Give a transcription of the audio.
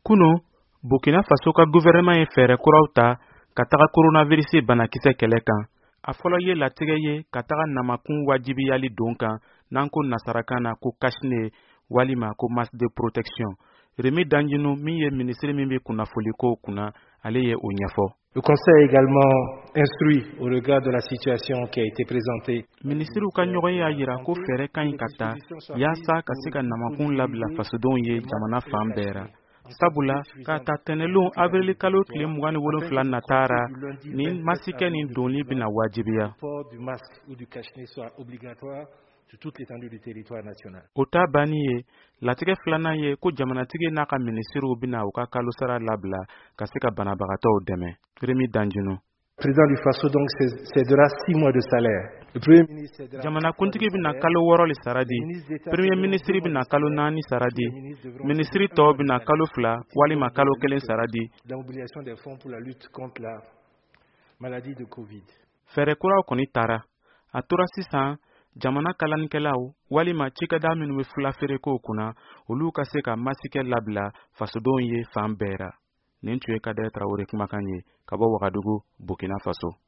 Kuno, Burkina Faso ka gouvernement ye fɛɛrɛ kuraw ta ka taga coronavirus banakisɛ kɛlɛ kan. A fɔlɔ ye latigɛ ye ka taga namakun wajibiyali don kan n'an ko nasarakan na ko cache-nez walima ko masque de protection. Remi Danjinu min ye ministre min bɛ kunnafoli ko kunna ale ye o ɲɛfɔ. Le Conseil a également instruit au regard de la situation qui a été présentée. Ministriw ka ɲɔgɔn y'a yira ko fɛɛrɛ ka ɲi ka ta yaasa ka se ka namakun labila fasodenw ye jamana fan bɛɛ ra. Sabula ka ta tɛnɛlon avril kalo tile 27 nataara nin masikɛ nin donni bɛna wajibiya. O ta banni ye latigɛ filanan ye ko jamanatigi n'a ka ministriw bɛna u ka kalosara labila ka se ka banabagatɔw dɛmɛ. Remi Danjinu. Président du Faso donc cédera 6 mois de salaire. Le Premier ministre jamana kuntigi bɛna kalo 6 le sara di. Premier ministre bɛna kalo 4 sara di. Ministri tɔw bɛna kalo 2 walima kalo 1 sara di. La mobilisation des fonds pour la lutte contre la maladie de Covid. Fɛɛrɛ kuraw kɔni taara. A tora sisan jamana kalanikɛlaw walima cikɛda minnu bɛ filafeerekow kunna olu ka se ka masikɛ labila fasodenw ye fan bɛɛ ra. Nin tun ye Kadɛrɛ Tarawele kumakan ye ka bɔ Wagadugu, Burkina Faso.